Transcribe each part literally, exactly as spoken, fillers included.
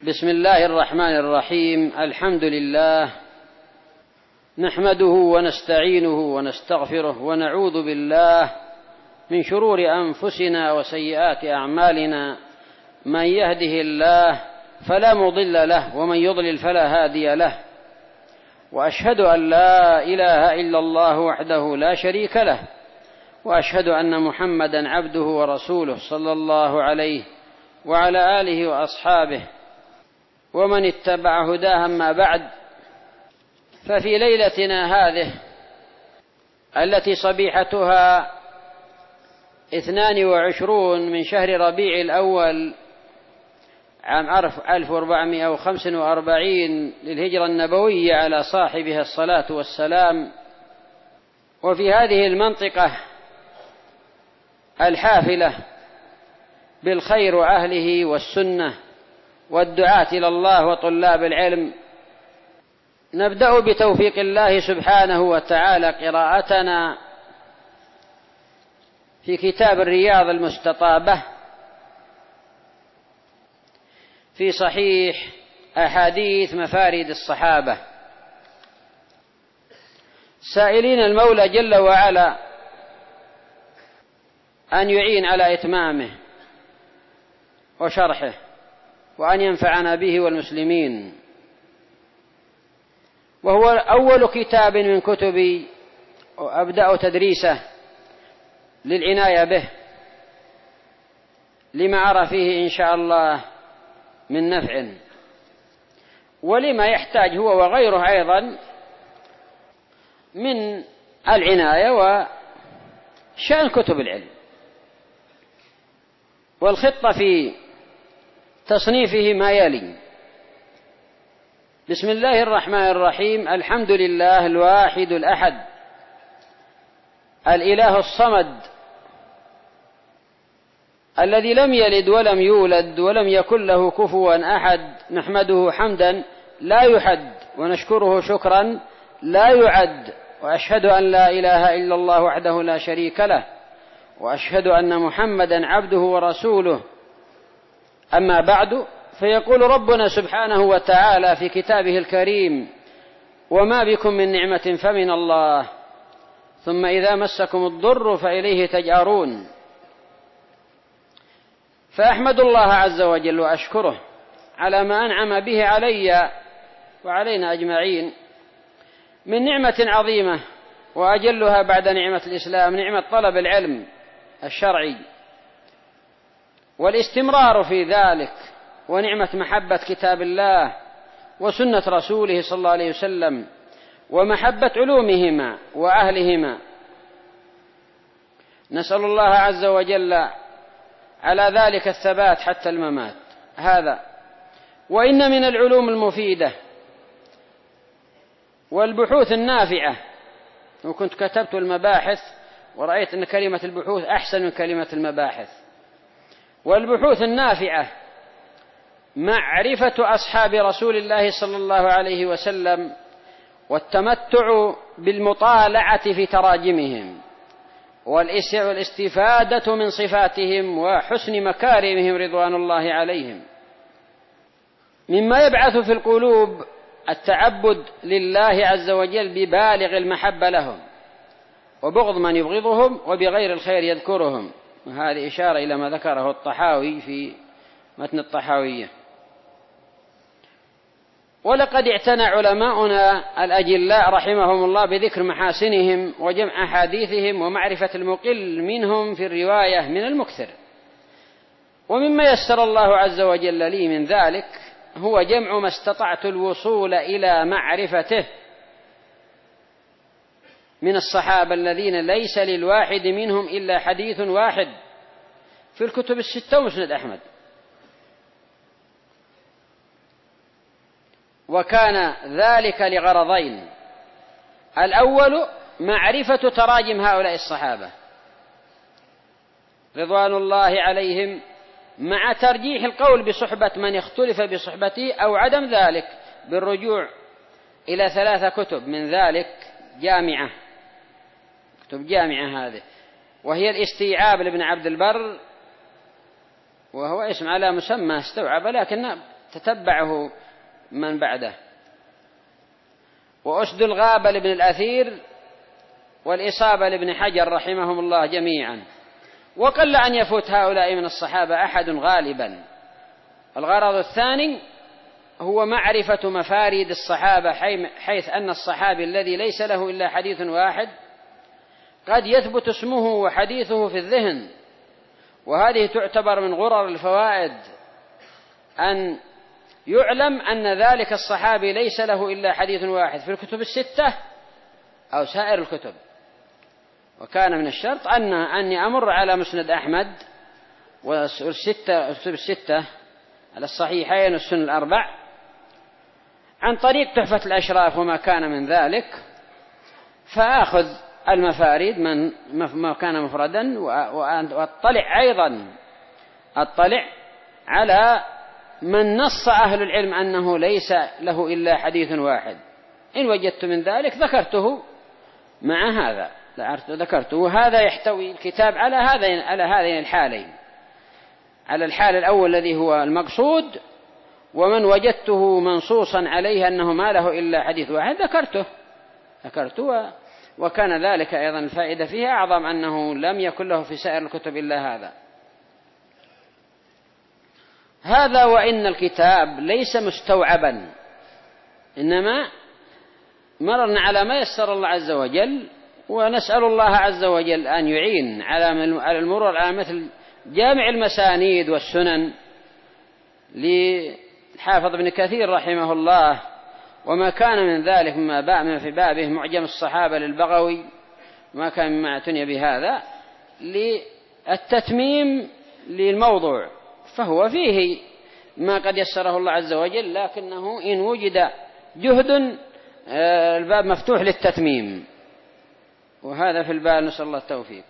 بسم الله الرحمن الرحيم. الحمد لله نحمده ونستعينه ونستغفره ونعوذ بالله من شرور أنفسنا وسيئات أعمالنا. من يهده الله فلا مضل له ومن يضلل فلا هادي له، وأشهد أن لا إله إلا الله وحده لا شريك له، وأشهد أن محمدا عبده ورسوله صلى الله عليه وعلى آله وأصحابه ومن اتبع هداه. أما بعد، ففي ليلتنا هذه التي صبيحتها اثنان وعشرون من شهر ربيع الأول عام ألف وأربعمائة وخمسة وأربعين للهجرة النبوية على صاحبها الصلاة والسلام، وفي هذه المنطقة الحافلة بالخير وأهله والسنة والدعاة إلى الله وطلاب العلم، نبدأ بتوفيق الله سبحانه وتعالى قراءتنا في كتاب الرياض المستطابة في صحيح أحاديث مفارد الصحابة، سائلين المولى جل وعلا أن يعين على إتمامه وشرحه، وأن ينفعنا به والمسلمين. وهو أول كتاب من كتبي أبدأ تدريسه للعناية به لما أرى فيه إن شاء الله من نفع، ولما يحتاج هو وغيره أيضا من العناية وشأن كتب العلم. والخطة في تصنيفه ما يلي: بسم الله الرحمن الرحيم. الحمد لله الواحد الأحد الإله الصمد الذي لم يلد ولم يولد ولم يكن له كفوا أحد، نحمده حمدا لا يحد ونشكره شكرا لا يعد، وأشهد أن لا إله إلا الله وحده لا شريك له، وأشهد أن محمدا عبده ورسوله. أما بعد، فيقول ربنا سبحانه وتعالى في كتابه الكريم: وما بكم من نعمة فمن الله، ثم إذا مسكم الضر فإليه تجأرون. فأحمد الله عز وجل وأشكره على ما أنعم به علي وعلينا أجمعين من نعمة عظيمة، وأجلها بعد نعمة الإسلام نعمة طلب العلم الشرعي والاستمرار في ذلك، ونعمة محبة كتاب الله وسنة رسوله صلى الله عليه وسلم، ومحبة علومهما وأهلهما. نسأل الله عز وجل على ذلك الثبات حتى الممات. هذا وإن من العلوم المفيدة والبحوث النافعة، وكنت كتبت المباحث ورأيت أن كلمة البحوث أحسن من كلمة المباحث. والبحوث النافعة معرفة أصحاب رسول الله صلى الله عليه وسلم، والتمتع بالمطالعة في تراجمهم، والاستفادة من صفاتهم وحسن مكارمهم رضوان الله عليهم. مما يبعث في القلوب التعبد لله عز وجل ببالغ المحبة لهم، وبغض من يبغضهم، وبغير الخير يذكرهم. وهذه إشارة إلى ما ذكره الطحاوي في متن الطحاوية. ولقد اعتنى علماؤنا الأجلاء رحمهم الله بذكر محاسنهم وجمع أحاديثهم ومعرفة المقل منهم في الرواية من المكثر. ومما يسر الله عز وجل لي من ذلك هو جمع ما استطعت الوصول إلى معرفته من الصحابة الذين ليس للواحد منهم إلا حديث واحد في الكتب الستة ومسند أحمد. وكان ذلك لغرضين: الأول معرفة تراجم هؤلاء الصحابة رضوان الله عليهم، مع ترجيح القول بصحبة من اختلف بصحبته أو عدم ذلك بالرجوع إلى ثلاثة كتب من ذلك جامعة، كتب جامعة هذه، وهي الاستيعاب لابن عبد البر، وهو اسم على مسمى استوعب، لكن تتبعه من بعده. وأسد الغابة لابن الأثير والإصابة لابن حجر رحمهم الله جميعا. وقل أن يفوت هؤلاء من الصحابة أحد غالبا. الغرض الثاني هو معرفة مفاريد الصحابة، حيث أن الصحابي الذي ليس له إلا حديث واحد قد يثبت اسمه وحديثه في الذهن، وهذه تعتبر من غرر الفوائد أن يعلم أن ذلك الصحابي ليس له إلا حديث واحد في الكتب الستة أو سائر الكتب. وكان من الشرط أن أني أمر على مسند أحمد والستة الكتب الستة على الصحيحين والسنن الأربع عن طريق تحفة الأشراف وما كان من ذلك، فآخذ المفاريد من ما كان مفردا، وأطلع أيضا أطلع على من نص أهل العلم أنه ليس له إلا حديث واحد. إن وجدت من ذلك ذكرته مع هذا ذكرته. وهذا يحتوي الكتاب على هذين على هذين الحالين، على الحال الأول الذي هو المقصود، ومن وجدته منصوصا عليه أنه ما له إلا حديث واحد ذكرته ذكرته وكان ذلك أيضا الفائدة فيها أعظم، أنه لم يكن له في سائر الكتب إلا هذا. هذا وإن الكتاب ليس مستوعبا، إنما مررنا على ما يسر الله عز وجل، ونسأل الله عز وجل أن يعين على المرور على مثل جامع المسانيد والسنن للحافظ ابن كثير رحمه الله، وما كان من ذلك مما باع في بابه معجم الصحابة للبغوي، ما كان مما اعتني بهذا للتتميم للموضوع، فهو فيه ما قد يسره الله عز وجل، لكنه إن وجد جهد الباب مفتوح للتتميم، وهذا في الباب نسأل الله التوفيق.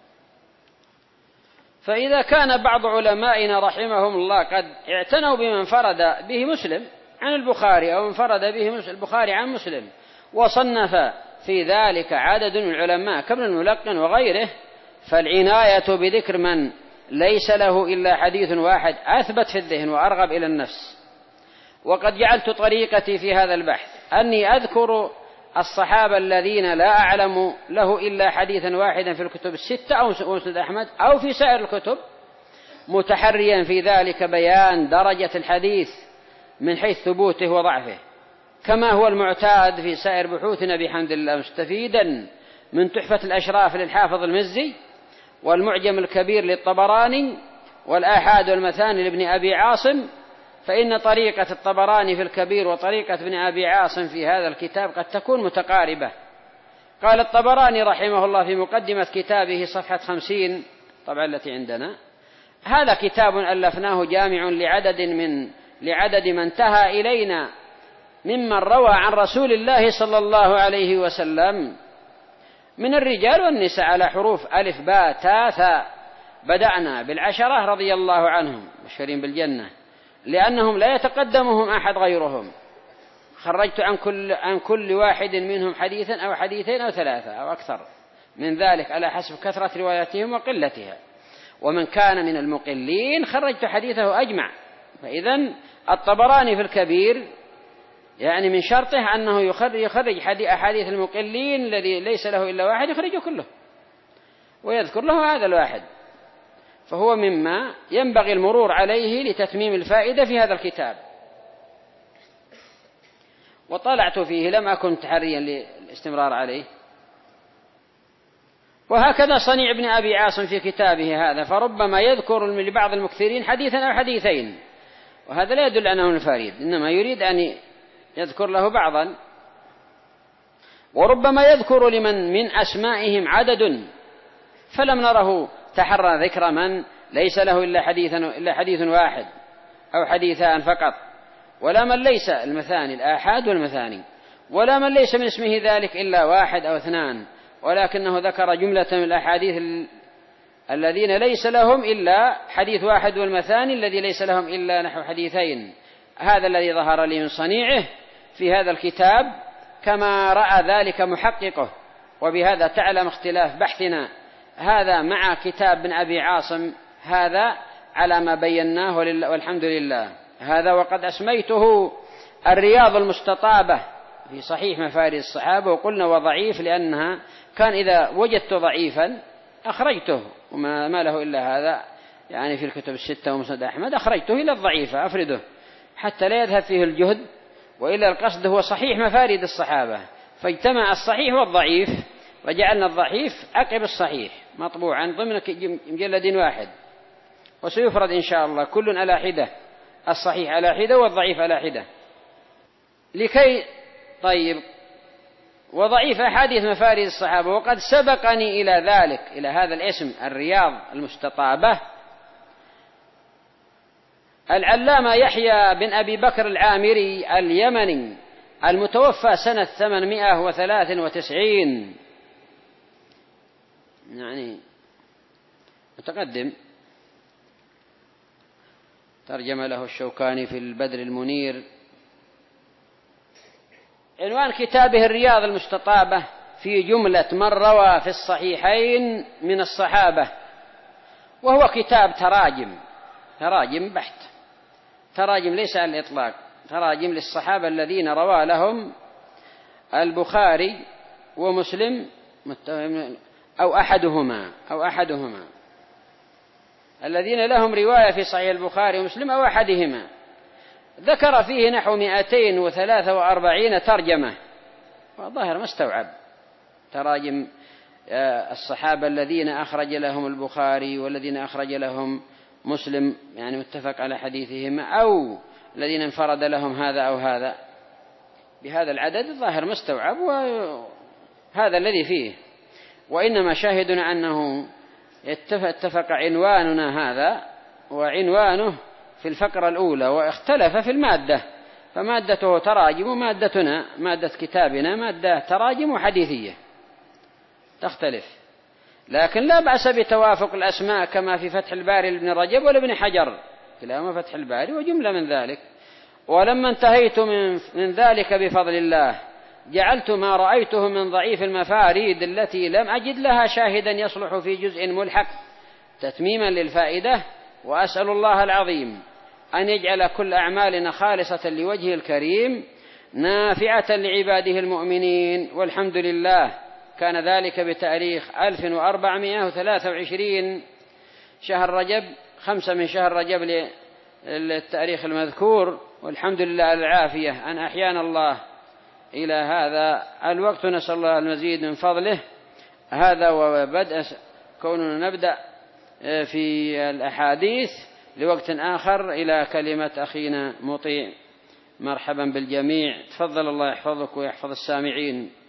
فإذا كان بعض علمائنا رحمهم الله قد اعتنوا بمن انفرد به مسلم عن البخاري أو انفرد به البخاري عن مسلم، وصنف في ذلك عدد من العلماء كابن الملقن وغيره، فالعناية بذكر من ليس له إلا حديث واحد أثبت في الذهن وأرغب إلى النفس. وقد جعلت طريقتي في هذا البحث أني أذكر الصحابة الذين لا أعلم له إلا حديثا واحدا في الكتب الستة أو مسند أحمد أو في سائر الكتب، متحريا في ذلك بيان درجة الحديث من حيث ثبوته وضعفه، كما هو المعتاد في سائر بحوثنا بحمد الله، مستفيدا من تحفة الأشراف للحافظ المزي، والمعجم الكبير للطبراني، والآحاد والمثاني لابن أبي عاصم، فإن طريقة الطبراني في الكبير وطريقة ابن أبي عاصم في هذا الكتاب قد تكون متقاربة. قال الطبراني رحمه الله في مقدمة كتابه صفحة خمسين طبعا التي عندنا: هذا كتاب ألفناه جامع لعدد من لعدد من انتهى إلينا ممن روى عن رسول الله صلى الله عليه وسلم من الرجال والنساء على حروف ألف باء تاء ثاء، بدأنا بالعشرة رضي الله عنهم مشهورين بالجنة لأنهم لا يتقدمهم أحد غيرهم، خرجت عن كل, عن كل واحد منهم حديثا أو حديثين أو ثلاثة أو أكثر من ذلك على حسب كثرة رواياتهم وقلتها، ومن كان من المقلين خرجت حديثه أجمع. فإذن الطبراني في الكبير يعني من شرطه أنه يخرج, يخرج أحاديث المقلين الذي ليس له إلا واحد يخرجه كله ويذكر له هذا الواحد، فهو مما ينبغي المرور عليه لتتميم الفائدة في هذا الكتاب. وطلعت فيه لم أكن تحريا للاستمرار عليه. وهكذا صنيع ابن أبي عاصم في كتابه هذا، فربما يذكر لبعض المكثرين حديثا أو حديثين، وهذا لا يدل أنه الفريد، إنما يريد أن يذكر له بعضا. وربما يذكر لمن من أسمائهم عدد فلم نره تحرى ذكر من ليس له إلا حديث, إلا حديث واحد أو حديثان فقط، ولا من ليس المثاني الآحاد والمثاني، ولا من ليس من اسمه ذلك إلا واحد أو اثنان، ولكنه ذكر جملة من الأحاديث الذين ليس لهم إلا حديث واحد والمثاني الذي ليس لهم إلا نحو حديثين. هذا الذي ظهر لي من صنيعه في هذا الكتاب كما رأى ذلك محققه، وبهذا تعلم اختلاف بحثنا هذا مع كتاب بن أبي عاصم هذا على ما بيناه والحمد لله. هذا وقد أسميته الرياض المستطابة في صحيح مفاريد الصحابة، وقلنا وضعيف لأنها كان إذا وجدت ضعيفا أخرجته، وما ما له إلا هذا يعني في الكتب الستة ومسند أحمد أخرجته إلى الضعيفة أفرده حتى لا يذهب فيه الجهد، وإلا القصد هو صحيح مفاريد الصحابة، فاجتمع الصحيح والضعيف وجعلنا الضعيف عقب الصحيح مطبوعا ضمن مجلد واحد، وسيفرد إن شاء الله كل على حدة، الصحيح على حدة والضعيف على حدة. لكي طيب وضعيف أحاديث مفاريد الصحابة. وقد سبقني إلى ذلك، إلى هذا الاسم الرياض المستطابة، العلامة يحيى بن أبي بكر العامري اليمني المتوفى سنة ثمانمائة وثلاث وتسعين، يعني متقدم، ترجم له الشوكاني في البدر المنير. عنوان كتابه الرياض المستطابة في جملة من روى في الصحيحين من الصحابة، وهو كتاب تراجم، تراجم بحت، تراجم ليس على الإطلاق، تراجم للصحابة الذين روى لهم البخاري ومسلم أو أحدهما أو أحدهما الذين لهم رواية في صحيح البخاري ومسلم أو أحدهما. ذكر فيه نحو مئتين وثلاثة وأربعين ترجمة، وظاهر ما استوعب تراجم الصحابة الذين أخرج لهم البخاري والذين أخرج لهم مسلم، يعني متفق على حديثهما، أو الذين انفرد لهم هذا أو هذا بهذا العدد، الظاهر ما استوعب، وهذا الذي فيه. وإنما شاهدنا أنه اتفق عنواننا هذا وعنوانه في الفقرة الأولى، واختلف في المادة، فمادته تراجم، ومادتنا مادة كتابنا مادة تراجم وحديثية تختلف، لكن لا بأس بتوافق الأسماء كما في فتح الباري لابن رجب ولابن حجر، كلاهما فتح الباري وجملة من ذلك. ولما انتهيت من, من ذلك بفضل الله جعلت ما رأيته من ضعيف المفاريد التي لم أجد لها شاهدا يصلح في جزء ملحق تتميما للفائدة، وأسأل الله العظيم أن يجعل كل أعمالنا خالصة لوجهه الكريم نافعة لعباده المؤمنين. والحمد لله. كان ذلك بتاريخ ألف وأربعمائة وثلاثة وعشرين شهر رجب، خمسة من شهر رجب للتاريخ المذكور. والحمد لله على العافية أن أحيانا الله إلى هذا الوقت، نسأل الله المزيد من فضله. هذا وبدأ كوننا نبدأ في الأحاديث لوقت آخر إلى كلمة أخينا مطيع. مرحبا بالجميع، تفضل، الله يحفظك ويحفظ السامعين.